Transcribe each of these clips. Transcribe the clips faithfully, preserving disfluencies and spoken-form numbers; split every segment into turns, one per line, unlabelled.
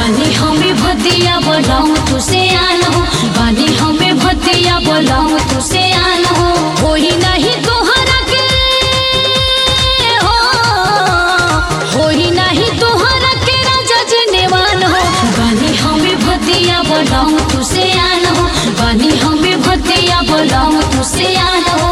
बानी हमें भतिया बोलाऊं तुसे आना हो, बानी हमें भतिया बोलाऊं तुसे आना हो। होई नहीं तोहरा के हो, होई नहीं तोहरा के राजा जनेवान हो। बानी हमें भतिया बोलाऊं तुसे आना हो, बानी हमें भतिया बोलाऊं तुसे आना हो।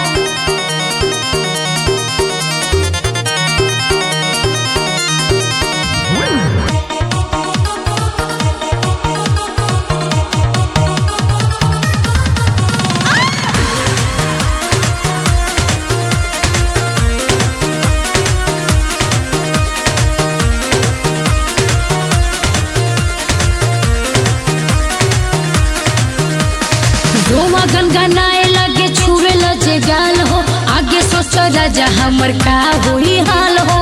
रोमा गनगनाए लगे छुए लजे गाल हो, आगे सोचो राजा हमर का होई हाल हो।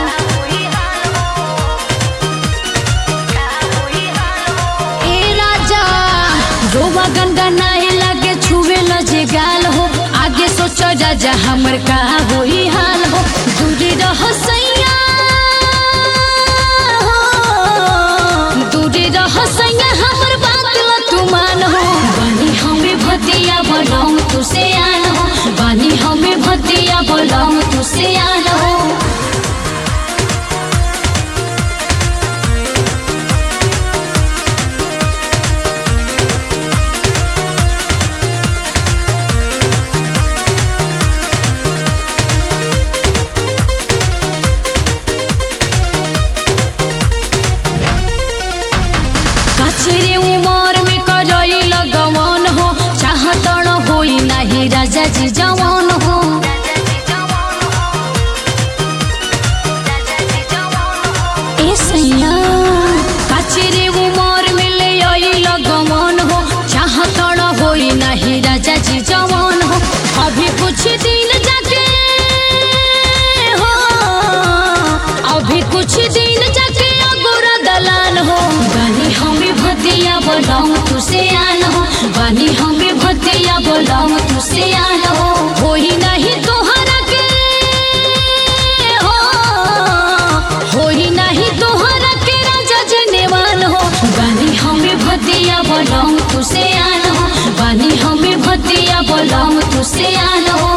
ए राजा रोमा गनगनाए लगे छुए लजे गाल हो, आगे सोचो राजा हमर का होई हाल हो। दूरी रह सैया हो, दूरी रह सैया हमर बात ल तू मान हो। बानी हमें भतिया बोलाऊं तुसे आना हो, बानी हमें भतिया बोलाऊं तुसे आना हो। काछरे उमर में करई लगवन हो, चाहतड़ होई नाही राजा जी जवान हो। ए सैया काछरे उमर में ले आई लगवन हो, चाहतड़ होई नाही राजा जी जवान हो। अभी कुछ दिन जाके हो, अभी कुछ दिन जाके अगोरा दलान हो। बानी हमें भतिया बोलाऊं तुसे आना हो, बानी हमें भतिया बोलाऊं तुसे आना हो। होई नहीं तोहरा के हो, होई नहीं तोहरा के राजा जनेवान हो। बानी हमें भतिया बोलाऊं तुसे आना हो, बानी हमें भतिया बोलाऊं तुसे आना हो।